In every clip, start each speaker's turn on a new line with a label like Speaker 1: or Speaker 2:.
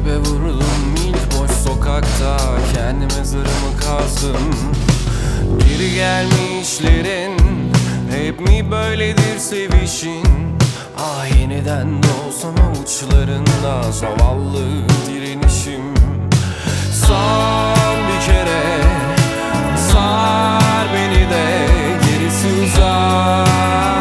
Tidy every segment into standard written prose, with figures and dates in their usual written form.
Speaker 1: Dibe vuruldum ilk boş sokakta, kendi mezarımı kazdım. Geri gelmişlerin hep mi böyledir sevişin? Ah, yeniden doğsam avuçlarında zavallı direnişim. Son bir kere sar beni de gerisi uzay.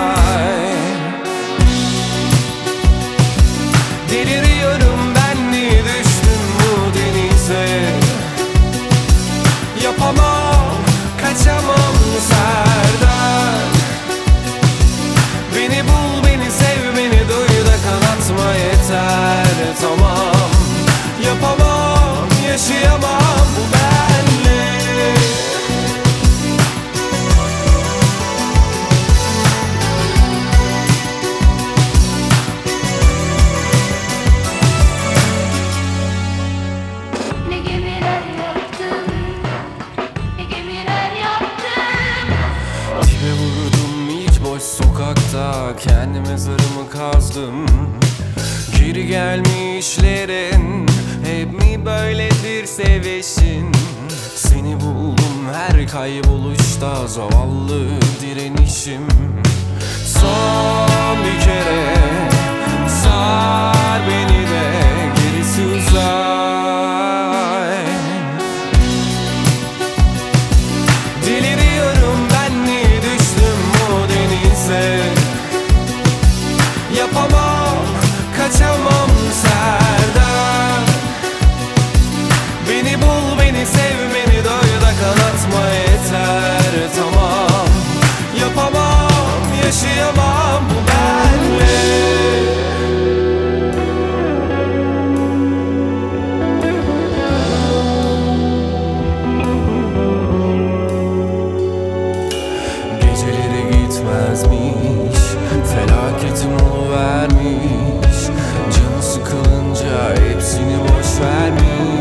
Speaker 1: Deliriyorum, ben mi düştüm bu denize? Yapamam, kaçamam serden. Beni bul, beni sev, beni duy da kanatma yeter. Tamam, yapamam, yaşayamam bu benle.
Speaker 2: Ne gemiler yaptım, ne gemiler yaptım.
Speaker 1: Dibe vurdum ilk boş sokakta, kendi mezarımı kazdım. Geri gelmişlerin hep mi böyledir sevişin? Seni buldum her kayboluşta, zavallı direnişim. Son bir kere sar beni de gerisi uzay. Deliriyorum, ben mi düştüm bu denize? Yapamam, kaçamam serden. Beni bul, beni sev, beni doy da kanatma yeter. Tamam, yapamam, yaşayamam bu benle. Geceleri gitmezmiş, felaketim oluvermiş. Canı sıkılınca hepsini boş vermiş.